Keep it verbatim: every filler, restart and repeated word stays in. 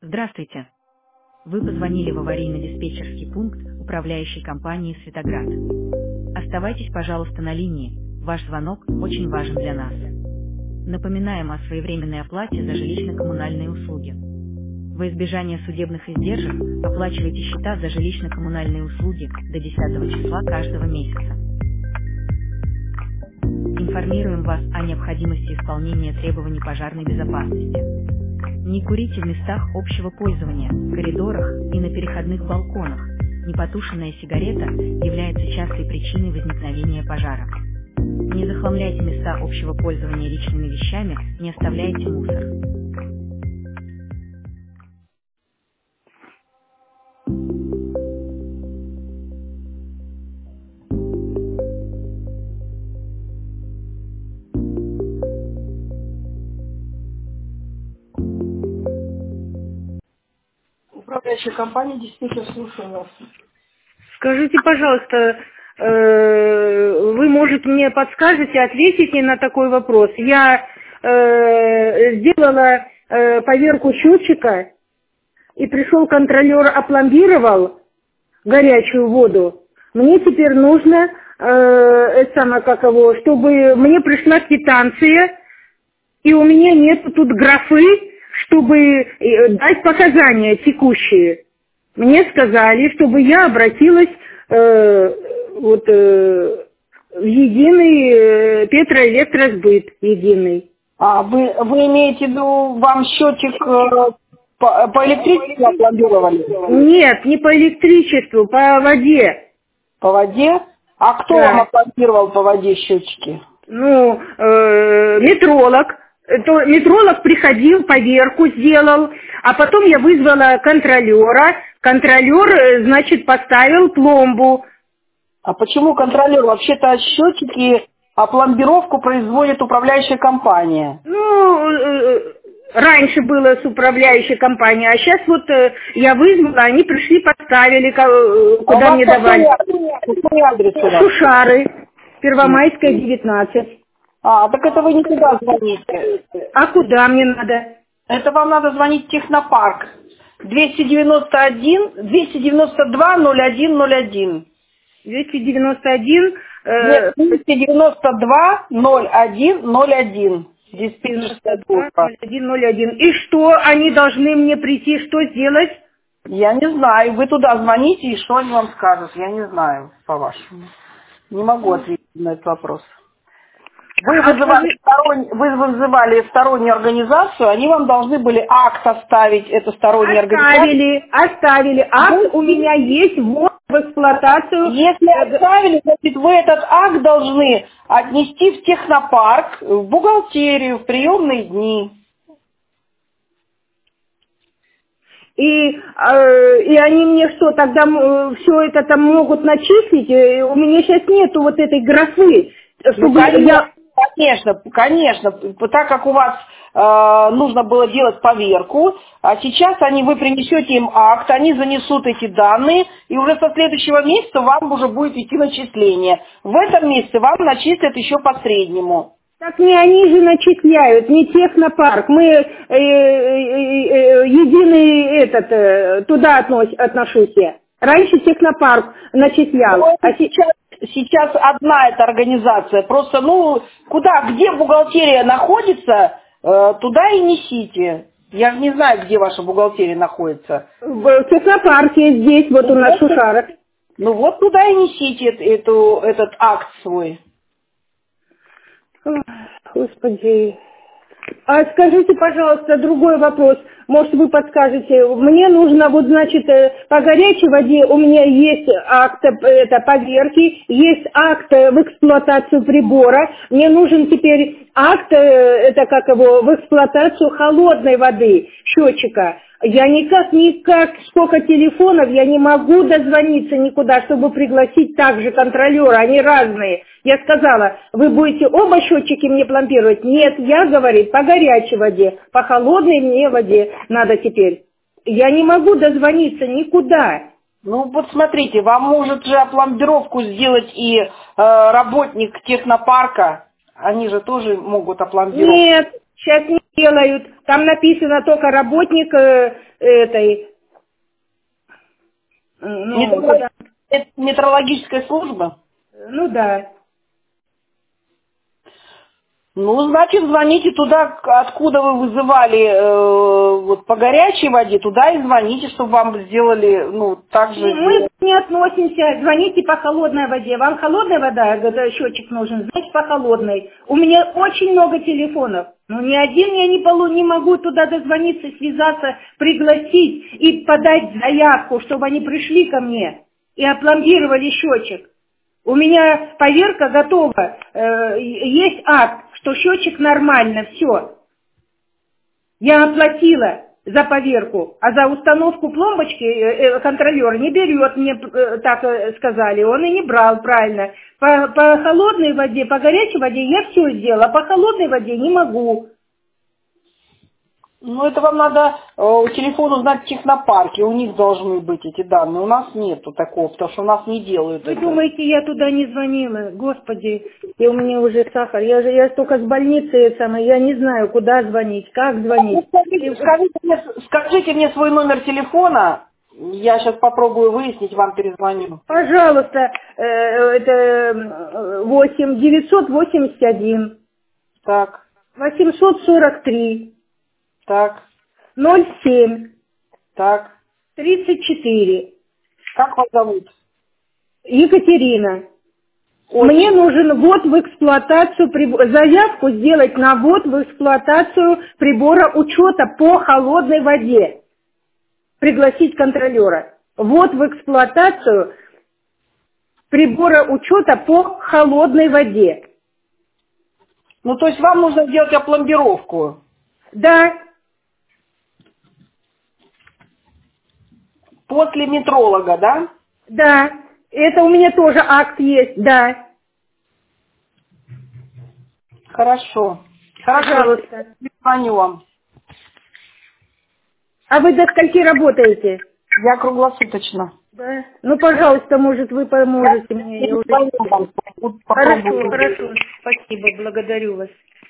Здравствуйте. Вы позвонили в аварийно-диспетчерский пункт управляющей компании «Светоград». Оставайтесь, пожалуйста, на линии. Ваш звонок очень важен для нас. Напоминаем о своевременной оплате за жилищно-коммунальные услуги. Во избежание судебных издержек оплачивайте счета за жилищно-коммунальные услуги до десятого числа каждого месяца. Информируем вас о необходимости исполнения требований пожарной безопасности. Не курите в местах общего пользования, коридорах и на переходных балконах. Непотушенная сигарета является частой причиной возникновения пожара. Не захламляйте места общего пользования личными вещами, не оставляйте мусор. Управляющая компания, диспетчер, слушаю вас. Скажите, пожалуйста, э, вы, может, мне подскажете, ответите на такой вопрос? Я э, сделала э, поверку счетчика, и пришел контролер, опломбировал горячую воду. Мне теперь нужно, э, это самое, как его, чтобы мне пришла квитанция, и у меня нет тут графы, чтобы дать показания текущие. Мне сказали, чтобы я обратилась э, вот, э, в единый э, Петроэлектросбыт единый. А, вы, вы имеете в виду, вам счетчик э, по, по электричеству опломбировали? Нет, не по электричеству, по воде. По воде? А кто Да. вам опломбировал по воде счетчики? Ну, э, метролог. То метролог приходил, поверку сделал, а потом я вызвала контролера. Контролер, значит, поставил пломбу. А почему контролер? Вообще-то счетчики, опломбировку производит управляющая компания. Ну, э, раньше было с управляющей компанией, а сейчас вот э, я вызвала, они пришли, поставили, ко- куда а мне давали. Какой адрес у вас? Шушары, Первомайская, девятнадцать. А, так это вы не туда звоните. А куда мне надо? Это вам надо звонить в Технопарк. двести девяносто один, двести девяносто два, ноль один ноль один. двести девяносто один... Нет, двести девяносто два, ноль один ноль один. Диспетчерская служба. ноль один ноль один. И что, они должны мне прийти, что сделать? Я не знаю. Вы туда звоните, и что они вам скажут? Я не знаю, по-вашему. Не могу ответить на этот вопрос. Вы вызывали, сторон... Вы вызывали стороннюю организацию, они вам должны были акт оставить, это сторонняя организация. Оставили, оставили. Акт у меня есть, вот в эксплуатацию. Если оставили, значит, вы этот акт должны отнести в Технопарк, в бухгалтерию, в приемные дни. И, э, и они мне что, тогда э, все это там могут начислить? Э, у меня сейчас нету вот этой графы, чтобы Ну, конечно, я... конечно, конечно, так как у вас э, нужно было делать поверку, а сейчас они, вы принесете им акт, они занесут эти данные, и уже со следующего месяца вам уже будет идти начисление. В этом месяце вам начислят еще по среднему. Так не они же начисляют, не Технопарк. Мы э, э, э, единый этот, э, туда относ, отношусь я. Раньше Технопарк начислял. Ну, а сейчас, сейчас одна эта организация. Просто, ну, куда, где бухгалтерия находится, э, туда и несите. Я же не знаю, где ваша бухгалтерия находится. В Технопарке здесь, вот у нас в Шушарах. Ну вот туда и несите эту, этот акт свой. Господи. А скажите, пожалуйста, другой вопрос. Может, вы подскажете. Мне нужно, вот, значит, по горячей воде у меня есть акт это, поверки, есть акт в эксплуатацию прибора. Мне нужен теперь акт, это как его, в эксплуатацию холодной воды, счетчика. Я никак, никак, сколько телефонов, я не могу дозвониться никуда, чтобы пригласить также контролера, они разные. Я сказала, вы будете оба счетчики мне пломбировать? Нет, я, говорит, по горячей воде, по холодной мне воде надо теперь. Я не могу дозвониться никуда. Ну вот смотрите, вам может же опломбировку сделать и э, работник технопарка, они же тоже могут опломбировать. Нет, Сейчас не делают. Там написано только работник э, этой... Ну, Метролог- куда- Это метрологическая служба? ну да. Ну, значит, звоните туда, к- откуда вы вызывали э, вот по горячей воде, туда и звоните, чтобы вам сделали, ну, так же. Мы не относимся, звоните по холодной воде. Вам холодная вода, когда счетчик нужен, значит по холодной. У меня очень много телефонов. Но ни один я не, полу, не могу туда дозвониться, связаться, пригласить и подать заявку, чтобы они пришли ко мне и опломбировали счетчик. У меня поверка готова. Э, есть акт, что счетчик нормально, все. Я оплатила за поверку, а за установку пломбочки э, э, контролер не берет, мне э, так э, сказали, он и не брал, правильно. По, по холодной воде, по горячей воде я все сделала, а по холодной воде не могу. Ну, это вам надо э, у телефона узнать в технопарке, у них должны быть эти данные. У нас нету такого, потому что у нас не делают Вы это. думаете, я туда не звонила? Господи, и у меня уже сахар. Я же я только с больницы самой, я не знаю, куда звонить, как Ну, звонить. скажите, скажите мне, скажите мне свой номер телефона, я сейчас попробую выяснить, вам перезвоню. Пожалуйста, э, это э, восемь девятьсот восемьдесят один Так, восемьсот сорок три так, ноль семь так. тридцать четыре. Как вас зовут? Екатерина. Очень. Мне нужен ввод в эксплуатацию, прибо- заявку сделать на ввод в эксплуатацию прибора учета по холодной воде. Пригласить контролера. Ввод в эксплуатацию прибора учета по холодной воде. Ну, то есть вам нужно сделать опломбировку Да, после метролога, да? да. Это у меня тоже акт есть, да. Хорошо. Хорошо, Пожалуйста. звоню вам. А вы до скольки работаете? Я круглосуточно. Да. Ну, пожалуйста, может, вы поможете мне. Я уже... Звоню вам. Хорошо, Попробую. хорошо. Спасибо, благодарю вас.